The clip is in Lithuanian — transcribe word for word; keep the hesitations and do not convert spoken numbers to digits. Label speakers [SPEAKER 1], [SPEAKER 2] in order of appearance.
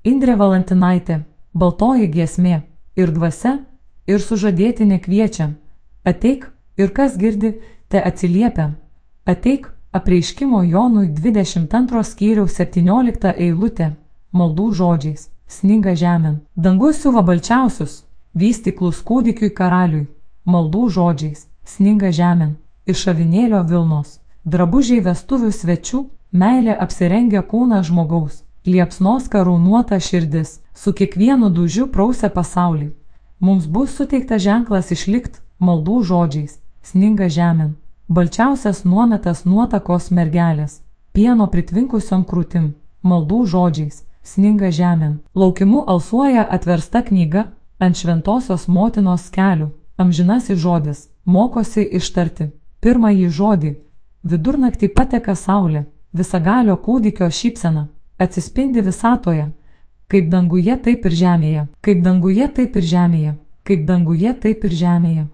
[SPEAKER 1] Indrė Valantinaitė, baltoji giesmė, ir dvasia, ir sužadėtinė kviečia. Ateik, ir kas girdi, te atsiliepia. Ateik, apreiškimo Jonui dvidešimt antro skyriaus septyniolikta eilutė, maldų žodžiais, sninga žemėn. Dangus siuva balčiausius, vystyklus kūdikiui karaliui, maldų žodžiais, sninga žemėn. Iš avinėlio vilnos, drabužiai vestuvių svečių, meilė apsirengia kūną žmogaus, liepsnos karūnuota širdis, su kiekvienu dūžiu prausia pasaulį. Mums bus suteiktas ženklas išlikt, maldų žodžiais, sninga žemėn. Balčiausias nuometas nuotakos mergelės, pieno pritvinkusiom krūtim, maldų žodžiais, sninga žemėn. Laukimu alsuoja atversta knyga, ant šventosios motinos kelių, amžinasis žodis, mokosi ištarti. Pirmąjį žodį, vidurnaktį pateka saulė, visagalio kūdikio šypsena, atsispindi visatoje, kaip danguje taip ir žemėje, kaip danguje taip ir žemėje, kaip danguje taip ir žemėje.